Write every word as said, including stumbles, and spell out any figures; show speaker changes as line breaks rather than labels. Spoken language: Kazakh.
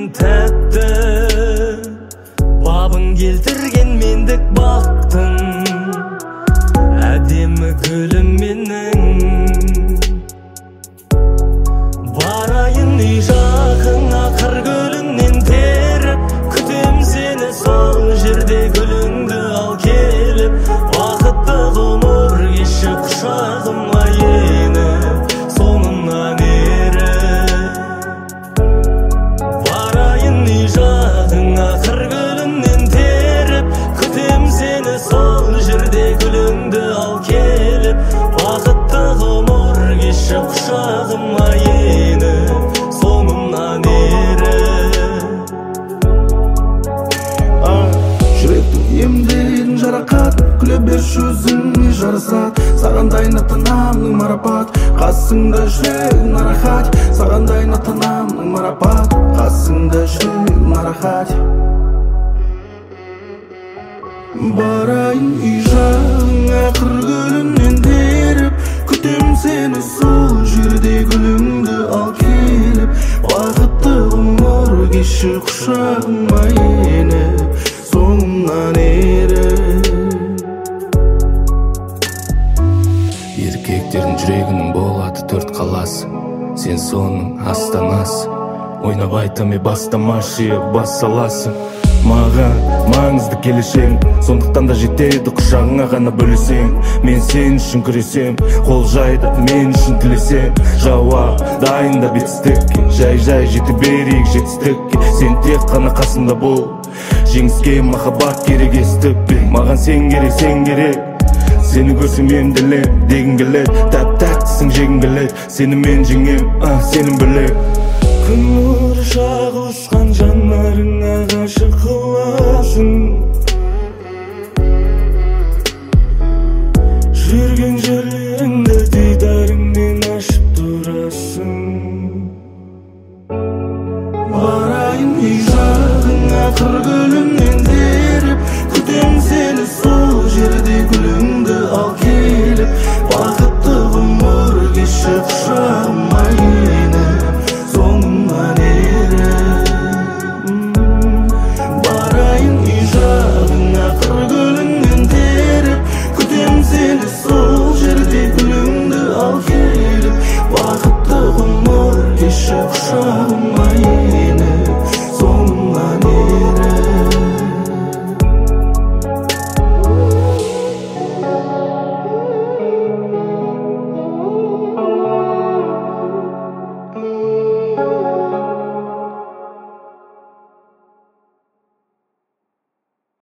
тәтті, бабың келтірген мендік бақтың, әдемі гүлім менің. Барайын үй жағыңа қыр гүліңнен теріп, күтем сені сол жерде гүліңді ал келіп, бақытты ғұмыр кеші құшағыма еніп, соңымнан еріп. Барайын үй жағыңа қыр гүліңнен теріп, күтем сені сол жерде гүліңді ал келіп, бақытты ғұмыр кеші құшағыма еніп, соңымнан еріп.
Жүректің емдеген жарақат, күле берші өзіңе жарасат. Сағандайын ата-анамның марапат, қасыңда жүрегім нарахат. Сағандайын ата-анамның марапат, қасыңда жүрегім нарахат. Барайын үй жағыңа қыр гүліңнен теріп, күтем сені сол жерде гүліңді ал келіп, бақытты ғұмыр кеші құшағыма еніп, соңымнан еріп. Еркектердің жүрегінің болады төрт қаласы, сен соның астанасы. Ойнап айтам е бастамашы, бас саласың. Маған маңызды келешегің, сондықтан да жетеді құшағыңа ғана бөлесең. Мен сен үшін күресем, қол жайды мен үшін тілесең. Жауап дайында бетістікке, жай-жай жете берейік жетістікке. Сен тек қана қасымда бол, жеңіске махаббат керек естіппен. Маған сен керек, сен керек, сені көрсем емделем, дегім келеді. Тәп-тәттісің жегім келеді, сені мен жеңем, сенің білек. Күн нұры шағылысқан жанарыңа ғашық қыласың, жүрген жерлеріңді дидарыңмен ашып тұрасың. Барайын үй жағыңа қыр гүліңнен теріп, күтем сені сол жерде гүліңді ал келіп, бақытты ғұмыр кеші құшағыма еніп, соңымнан еріп. Барайын үй жағыңа қыр гүліңнен теріп, күтем сені сол жерде гүліңді ал келіп, бақытты ғұмыр кеші құшағыма еніп.